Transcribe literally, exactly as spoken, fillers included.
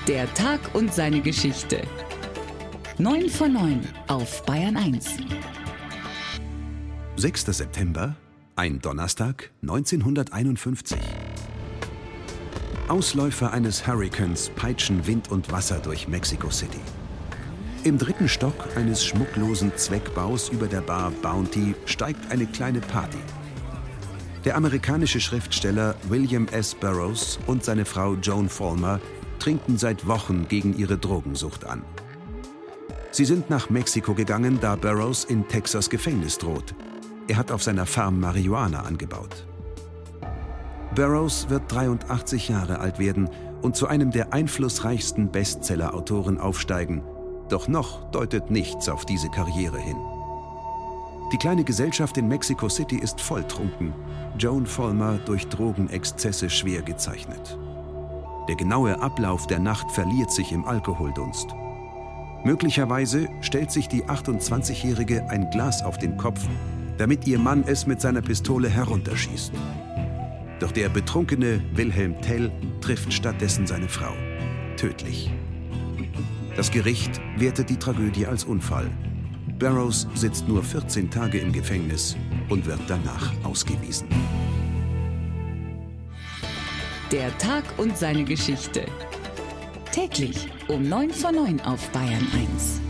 Der Tag und seine Geschichte. neun vor neun auf Bayern eins. sechster September, ein Donnerstag, neunzehnhunderteinundfünfzig. Ausläufer eines Hurrikans peitschen Wind und Wasser durch Mexico City. Im dritten Stock eines schmucklosen Zweckbaus über der Bar Bounty steigt eine kleine Party. Der amerikanische Schriftsteller William S. Burroughs und seine Frau Joan Vollmer trinken seit Wochen gegen ihre Drogensucht an. Sie sind nach Mexiko gegangen, da Burroughs in Texas Gefängnis droht. Er hat auf seiner Farm Marihuana angebaut. Burroughs wird dreiundachtzig Jahre alt werden und zu einem der einflussreichsten Bestseller-Autoren aufsteigen. Doch noch deutet nichts auf diese Karriere hin. Die kleine Gesellschaft in Mexico City ist volltrunken, Joan Vollmer durch Drogenexzesse schwer gezeichnet. Der genaue Ablauf der Nacht verliert sich im Alkoholdunst. Möglicherweise stellt sich die achtundzwanzigjährige ein Glas auf den Kopf, damit ihr Mann es mit seiner Pistole herunterschießt. Doch der betrunkene Wilhelm Tell trifft stattdessen seine Frau. Tödlich. Das Gericht wertet die Tragödie als Unfall. Burroughs sitzt nur vierzehn Tage im Gefängnis und wird danach ausgewiesen. Der Tag und seine Geschichte. Täglich um neun vor neun auf Bayern eins.